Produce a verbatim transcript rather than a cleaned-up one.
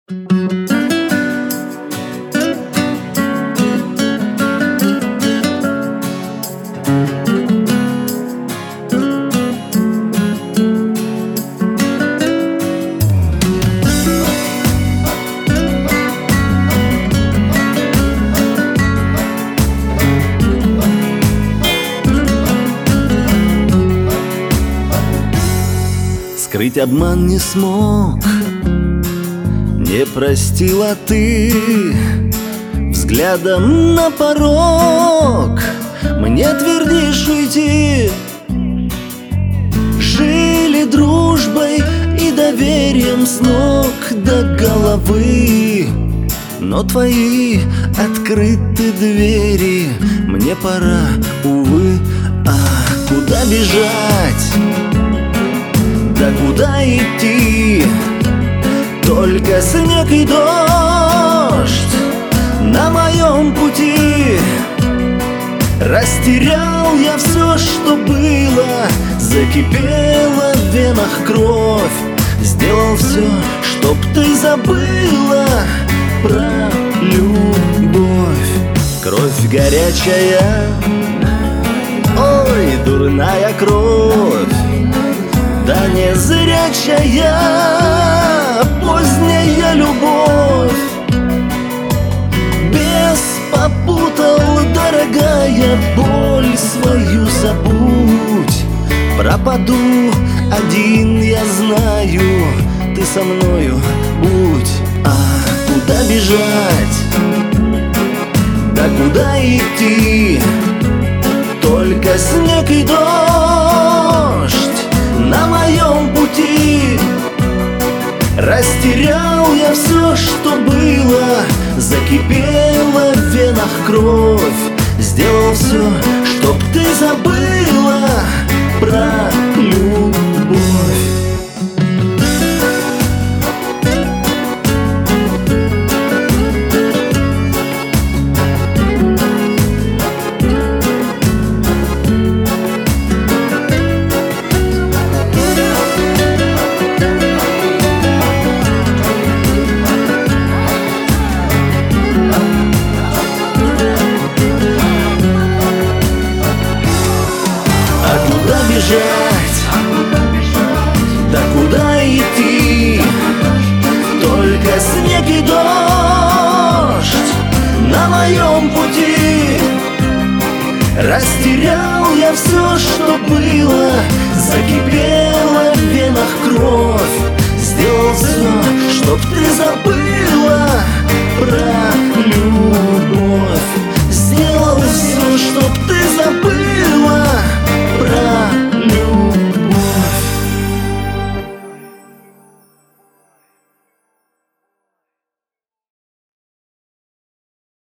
Скрыть обман не смог, не простила ты. Взглядом на порог мне твердишь уйти. Жили дружбой и доверием с ног до головы, но твои открыты двери. Мне пора, увы, а куда бежать? Да куда идти? Только снег и дождь на моем пути. Растерял я все, что было, закипела в венах кровь. Сделал все, чтоб ты забыла про любовь. Кровь горячая, ой, дурная кровь. Да не зрячая, поздняя любовь. Бес попутал, дорогая, боль свою забудь. Пропаду один, я знаю, ты со мною будь. А куда бежать? Да куда идти? Только снег и дождь на моем пути. Растерял я все, что было, закипела в венах кровь. Сделал все, чтоб ты забыла про любовь. Да куда идти? Только снег и дождь на моем пути. Растерял я все, что было, закипела в венах кровь. Сделал все, чтоб ты забыла про